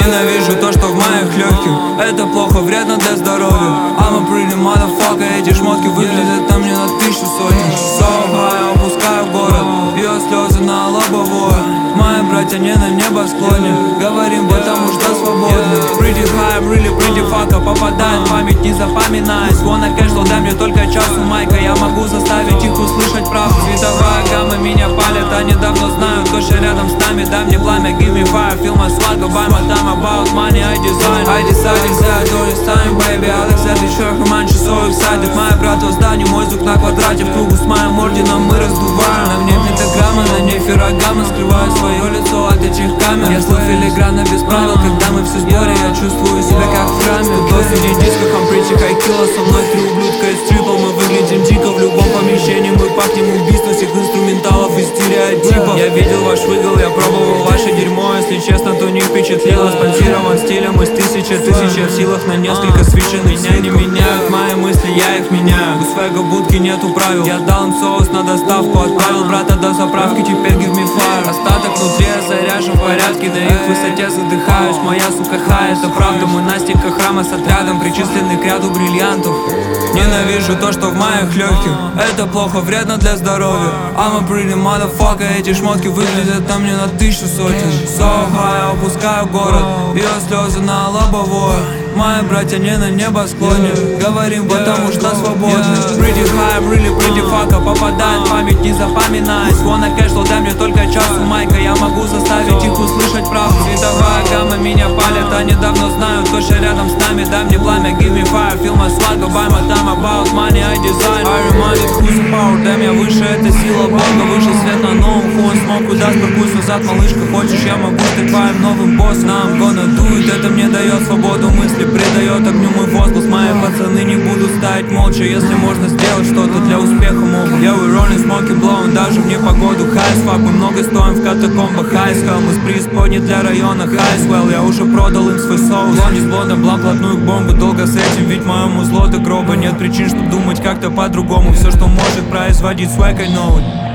Ненавижу то, что в моих легких. Это плохо, вредно для здоровья. I'm a pretty motherfucker. Эти шмотки выглядят на мне на 1000 сотен. So high, опускаю в город. Ее слезы на лобовое. Мои братья не на небосклоне. Говорим, потому что свободны. Pretty high, really pretty fucker. Попадает в память, не запоминаясь. Wanna casual, дай мне только час у майка. Я могу заставить их услышать правду. Цветовая гамма меня палит, они давно знают, кто же рядом с нами. Дай мне пламя, give me fire. Feel my swag, buy my time, about money I design. I decided that all this time, baby. Алекс, это еще Хуманчи, so excited. Мои брата в здании, мой звук на квадрате. В кругу с моим орденом мы раздуваем. На мне пентаграмма, на ней феррагамма. Скрываю свое лицо от этих камер. Я слов филигранно без правил, когда мы все в сборе. Я чувствую себя как в храме. Кто сидит диско, I'm pretty high killer. Со мной 3 ублюдка из трипл. Мы выглядим дико в любом помещении. Мы пахнем убийством всех инструменталов и стереотипов. Я видел ваш выгол, я пробовал ваше дерьмо. Если честно, то не впечатлило. Спонсирован стилем из тысяча в силах на несколько свечен. Меня не меняют мои мысли, я их меняю. У своего будки нету правил. Я дал им соус на доставку, отправил брата до заправки. Теперь give me fire. Остаток внутри я заряжен в порядке. На их высоте задыхаюсь, моя сука хай. Это правда, мы на стенках храма с отрядом, причислены к ряду бриллиантов. Ненавижу то, что в моих легких. Это плохо, вредно для здоровья. I'm a pretty motherfucker. Эти шмотки выглядят на мне на 1000 сотен. So high, опускаю в город. Ее слезы на лобовое. Мои братья не на небосклоне. Говорим, потому что свободны. Pretty high, really pretty fucker. Попадает в память, не запоминаясь. Wanna casual, дай мне только час у майка. Я могу заставить их услышать правду. Цветовая гамма меня палит, они давно знают, кто же рядом с нами. Дай мне пламя, give me fire. Feel my swag, buy my time, about money I design. I remind it, who's the power. Дай мне выше, это сила Бога. Выше свет на новом фон. Смог даст, паркуйся назад, малышка. Хочешь, я могу стать твоим новым боссом. I'm gonna do it, это мне дает свободу мысли. Придает огню мой возглас. Мои пацаны не будут стоять молча. Если можно сделать что-то для успеха, могут. Yeah, we rolling, smoking, blowing. Даже в непогоду high as fuck. Мы много стоим в катакомбах high skull. Мы с преисподней для района high swell. Я уже продал им свой соус. Блонди с блондом, блан плотную к бомбу. Долго с этим, ведь моему зло до гроба. Нет причин, чтобы думать как-то по-другому. Все, что может производить swag, I know it.